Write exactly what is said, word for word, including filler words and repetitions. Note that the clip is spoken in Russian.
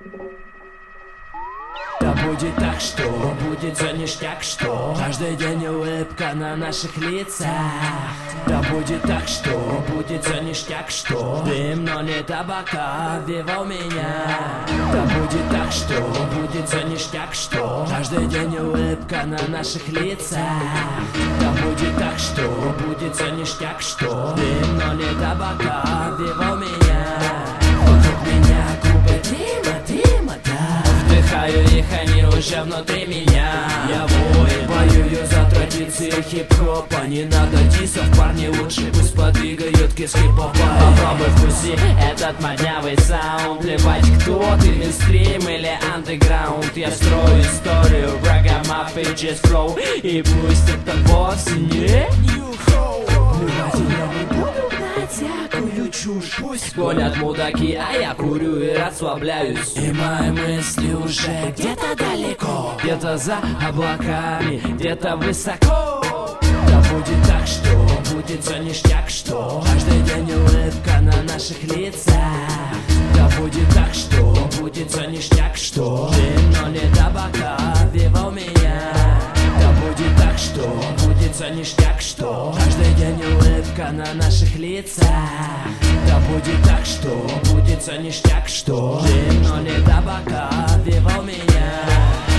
Да будет так, что будет за ништяк, что каждый день улыбка на наших лицах. Да будет так, что будет за ништяк, что дым, но не табака, вива у меня. Да будет так, что будет за ништяк, что каждый день улыбка на наших лицах. Да будет так, что будет за ништяк, что дым, но не табака, вива у меня. Вокруг меня губы дыма, дыма, да. Вдыхаю их, они уже внутри меня. Я воин, воюю за традиции хип-хопа. Не надо дисов, парни лучше пусть подвигают киски попа. Попробуй вкуси этот моднявый саунд. Плевать, кто ты, мейнстрим или андеграунд. Я строю историю, рагамаффи, джаз-флоу. И пусть это вовсе не нью-хоу. Плевать, я не буду гнать всякую чушь. Пусть гонят мудаки, а я курю и расслабляюсь. И мои мысли уже где-то далеко, где-то за облаками, где-то высоко. Да будет так, что будет за ништяк, что каждый день улыбка на наших лицах. Да будет так, что будет за ништяк, что дым, но не табака, вива у меня. Да будет так, что будет за ништяк, что каждый день улыбка на наших лицах. Да будет так, что будет за ништяк, что дым, но не табака, вива у меня.